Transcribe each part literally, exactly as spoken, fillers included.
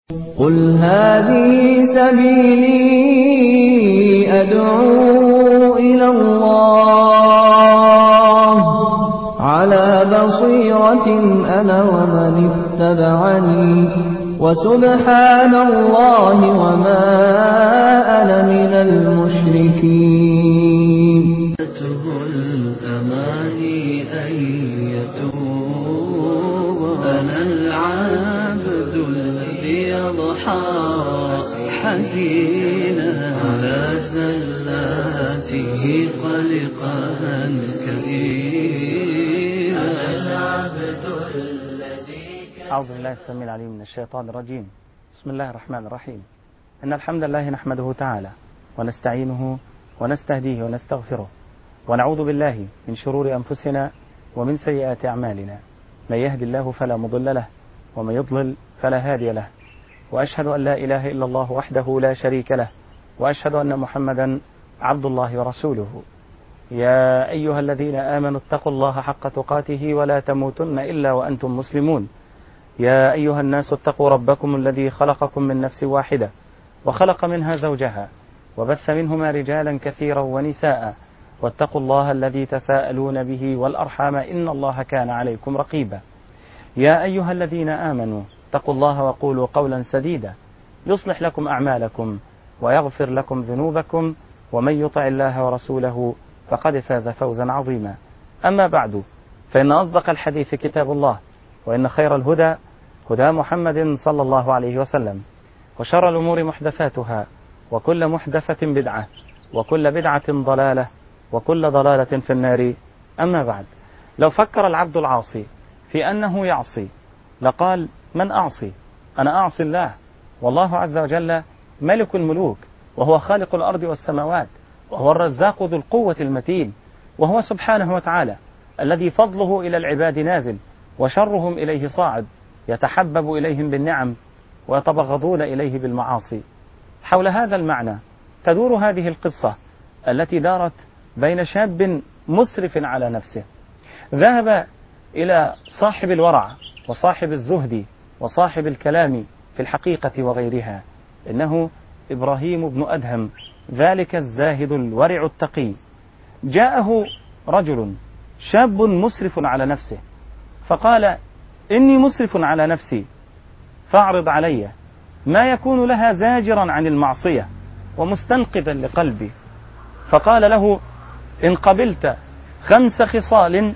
قل هذه سبيلي أدعو إلى الله على بصيرة أنا ومن اتبعني وسبحان الله وما أنا من المشركين. الأماني أن يتوب أنا العبد الذي يضحى حزينا على زلاته قلقا كئيبا. أنا العبد الذي أعوذ بالله السميع العليم من الشيطان الرجيم. بسم الله الرحمن الرحيم. إن الحمد لله نحمده تعالى ونستعينه ونستهديه ونستغفره ونعوذ بالله من شرور أنفسنا ومن سيئات أعمالنا. من يهد الله فلا مضل له ومن يضلل فلا هادي له، وأشهد أن لا إله إلا الله وحده لا شريك له، وأشهد أن محمدا عبد الله ورسوله. يا أيها الذين آمنوا اتقوا الله حق تقاته ولا تموتن إلا وأنتم مسلمون. يا أيها الناس اتقوا ربكم الذي خلقكم من نفس واحدة وخلق منها زوجها وبث منهما رجالا كثيرا ونساء، واتقوا الله الذي تساءلون به والأرحام إن الله كان عليكم رقيبا. يا أيها الذين آمنوا اتقوا الله وقولوا قولا سديدا يصلح لكم أعمالكم ويغفر لكم ذنوبكم، ومن يطع الله ورسوله فقد فاز فوزا عظيما. أما بعد، فإن أصدق الحديث كتاب الله، وإن خير الهدى هدى محمد صلى الله عليه وسلم، وشر الأمور محدثاتها، وكل محدثة بدعة، وكل بدعة ضلالة، وكل ضلالة في النار. أما بعد، لو فكر العبد العاصي في أنه يعصي لقال: من أعصي؟ أنا أعصي الله، والله عز وجل ملك الملوك، وهو خالق الأرض والسماوات، وهو الرزاق ذو القوة المتين، وهو سبحانه وتعالى الذي فضله إلى العباد نازل وشرهم إليه صاعد، يتحبب إليهم بالنعم ويتبغضون إليه بالمعاصي. حول هذا المعنى تدور هذه القصة التي دارت بين شاب مسرف على نفسه ذهب إلى صاحب الورع وصاحب الزهد وصاحب الكلام في الحقيقة وغيرها. إنه إبراهيم بن أدهم، ذلك الزاهد الورع التقي. جاءه رجل شاب مسرف على نفسه فقال: إني مسرف على نفسي فاعرض علي ما يكون لها زاجرا عن المعصية ومستنقذا لقلبي. فقال له: إن قبلت خمس خصال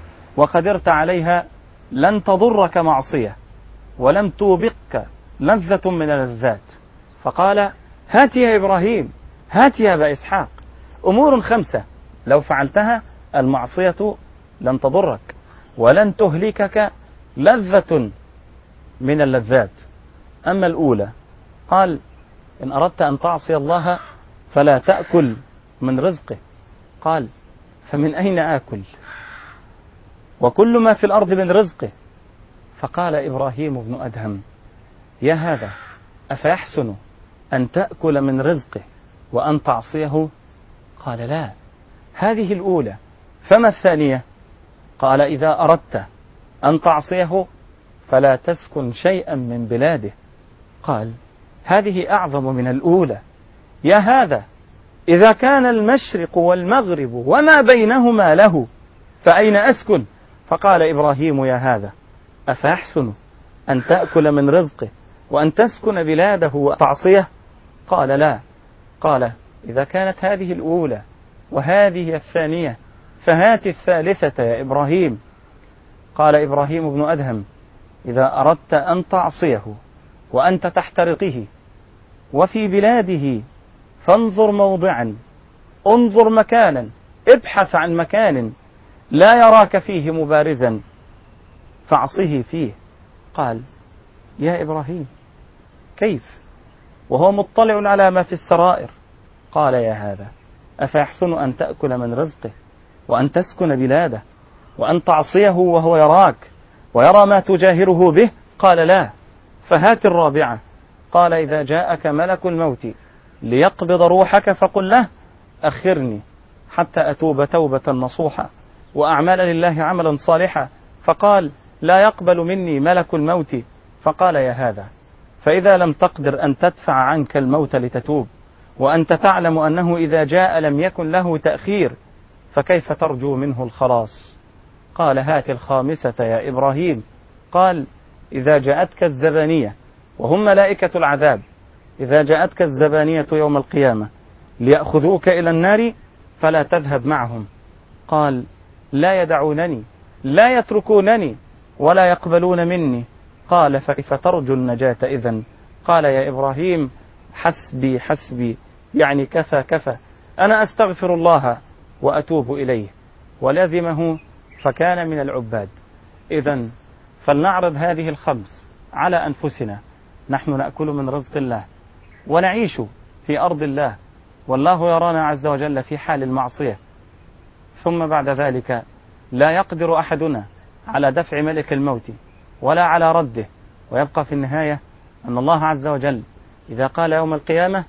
وقدرت عليها لن تضرك معصية ولم توبقك لذة من اللذات. فقال: هات يا إبراهيم، هات يا أبا إسحاق، أمور خمسة لو فعلتها المعصية لن تضرك ولن تهلكك لذة من اللذات. أما الأولى، قال: إن أردت أن تعصي الله فلا تأكل من رزقه. قال: فمن أين آكل وكل ما في الأرض من رزقه؟ فقال إبراهيم بن أدهم: يا هذا، أفيحسن أن تأكل من رزقه وأن تعصيه؟ قال: لا، هذه الأولى، فما الثانية؟ قال: إذا أردت أن تعصيه فلا تسكن شيئا من بلاده. قال: هذه أعظم من الأولى. يا هذا، إذا كان المشرق والمغرب وما بينهما له فأين أسكن؟ فقال إبراهيم: يا هذا، أفأحسن أن تأكل من رزقه وأن تسكن بلاده وتعصيه؟ قال: لا. قال: إذا كانت هذه الأولى وهذه الثانية فهات الثالثة يا إبراهيم. قال إبراهيم بن أدهم: إذا أردت أن تعصيه وأنت تحت رقه وفي بلاده فانظر موضعا، انظر مكانا، ابحث عن مكان لا يراك فيه مبارزا فاعصه فيه. قال: يا إبراهيم، كيف وهو مطلع على ما في السرائر؟ قال: يا هذا، أفيحسن أن تأكل من رزقه وأن تسكن بلاده وأن تعصيه وهو يراك ويرى ما تجاهره به؟ قال: لا. فهات الرابعة. قال: إذا جاءك ملك الموت ليقبض روحك فقل له: أخرني حتى أتوب توبة نصوحة وأعمل لله عملا صالحا. فقال: لا يقبل مني ملك الموت. فقال: يا هذا، فإذا لم تقدر أن تدفع عنك الموت لتتوب، وأنت تعلم أنه إذا جاء لم يكن له تأخير، فكيف ترجو منه الخلاص؟ قال: هات الخامسة يا إبراهيم. قال: إذا جاءتك الزبانية، وهم ملائكة العذاب، إذا جاءتك الزبانية يوم القيامة ليأخذوك إلى النار فلا تذهب معهم. قال: لا يدعونني، لا يتركونني، ولا يقبلون مني. قال: فكيف ترجو النجاة إذن؟ قال: يا إبراهيم، حسبي حسبي، يعني كفى كفى، أنا أستغفر الله وأتوب إليه. ولزمه فكان من العباد. إذن فلنعرض هذه الخمس على أنفسنا. نحن نأكل من رزق الله ونعيش في أرض الله، والله يرانا عز وجل في حال المعصية، ثم بعد ذلك لا يقدر أحدنا على دفع ملك الموت ولا على رده، ويبقى في النهاية أن الله عز وجل إذا قال يوم القيامة: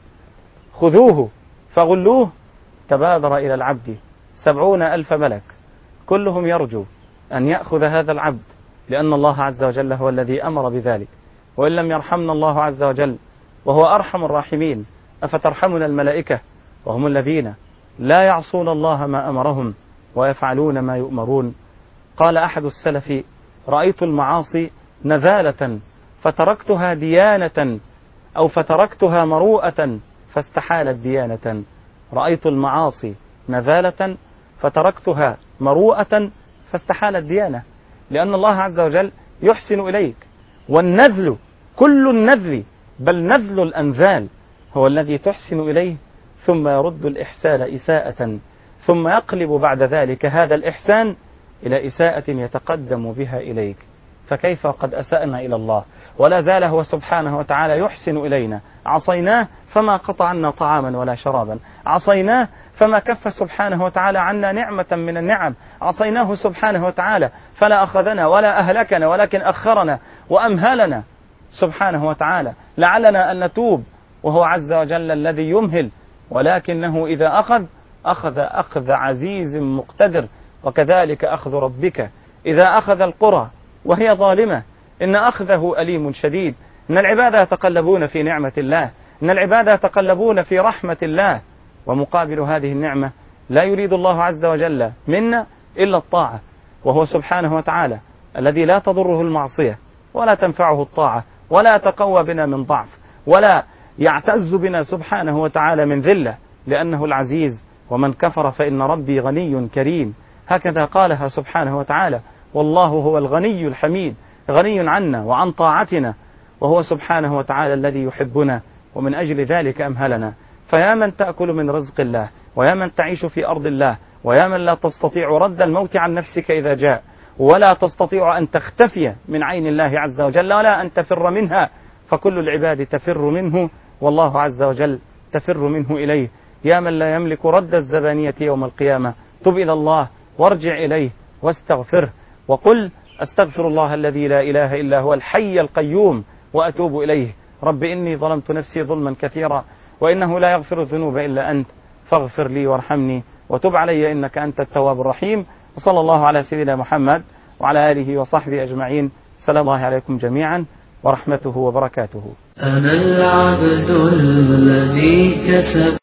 خذوه فغلوه، تبادر إلى العبد سبعون ألف ملك، كلهم يرجو أن يأخذ هذا العبد، لأن الله عز وجل هو الذي أمر بذلك. وإن لم يرحمنا الله عز وجل وهو أرحم الراحمين، أفترحمنا الملائكة وهم الذين لا يعصون الله ما أمرهم ويفعلون ما يؤمرون. قال أحد السلف: رأيت المعاصي نذالة فتركتها ديانة، أو فتركتها مروءة فاستحالت ديانة. رأيت المعاصي نذالة فتركتها مروءة فاستحالت ديانة، لأن الله عز وجل يحسن إليك. والنذل كل النذل، بل نذل الأنذال، هو الذي تحسن إليه ثم يرد الإحسان إساءة، ثم يقلب بعد ذلك هذا الإحسان إلى إساءة يتقدم بها إليك. فكيف قد أسأنا إلى الله ولا زال هو سبحانه وتعالى يحسن إلينا؟ عصيناه فما قطع عنا طعاما ولا شرابا، عصيناه فما كف سبحانه وتعالى عنا نعمة من النعم، عصيناه سبحانه وتعالى فلا أخذنا ولا أهلكنا، ولكن أخرنا وأمهلنا سبحانه وتعالى لعلنا أن نتوب، وهو عز وجل الذي يمهل، ولكنه إذا أخذ أخذ أخذ عزيز مقتدر. وكذلك أخذ ربك إذا أخذ القرى وهي ظالمة، إن أخذه أليم شديد. إن العباد يتقلبون في نعمة الله، إن العباد يتقلبون في رحمة الله، ومقابل هذه النعمة لا يريد الله عز وجل منا إلا الطاعة، وهو سبحانه وتعالى الذي لا تضره المعصية ولا تنفعه الطاعة، ولا يتقوى بنا من ضعف، ولا يعتز بنا سبحانه وتعالى من ذلة، لأنه العزيز. ومن كفر فإن ربي غني كريم، هكذا قالها سبحانه وتعالى. والله هو الغني الحميد، غني عنا وعن طاعتنا، وهو سبحانه وتعالى الذي يحبنا، ومن أجل ذلك أمهلنا. فيا من تأكل من رزق الله، ويا من تعيش في أرض الله، ويا من لا تستطيع رد الموت عن نفسك إذا جاء، ولا تستطيع أن تختفي من عين الله عز وجل، ولا أن تفر منها، فكل العباد تفر منه، والله عز وجل تفر منه إليه. يا من لا يملك رد الزبانية يوم القيامة، تب إلى الله وارجع إليه واستغفره، وقل: أستغفر الله الذي لا إله إلا هو الحي القيوم وأتوب إليه. رب إني ظلمت نفسي ظلما كثيرا، وإنه لا يغفر الذنوب إلا أنت، فاغفر لي وارحمني وتب علي إنك أنت التواب الرحيم. وصلى الله على سيدنا محمد وعلى آله وصحبه أجمعين. سلام الله عليكم جميعا ورحمته وبركاته. أنا العبد الذي كسب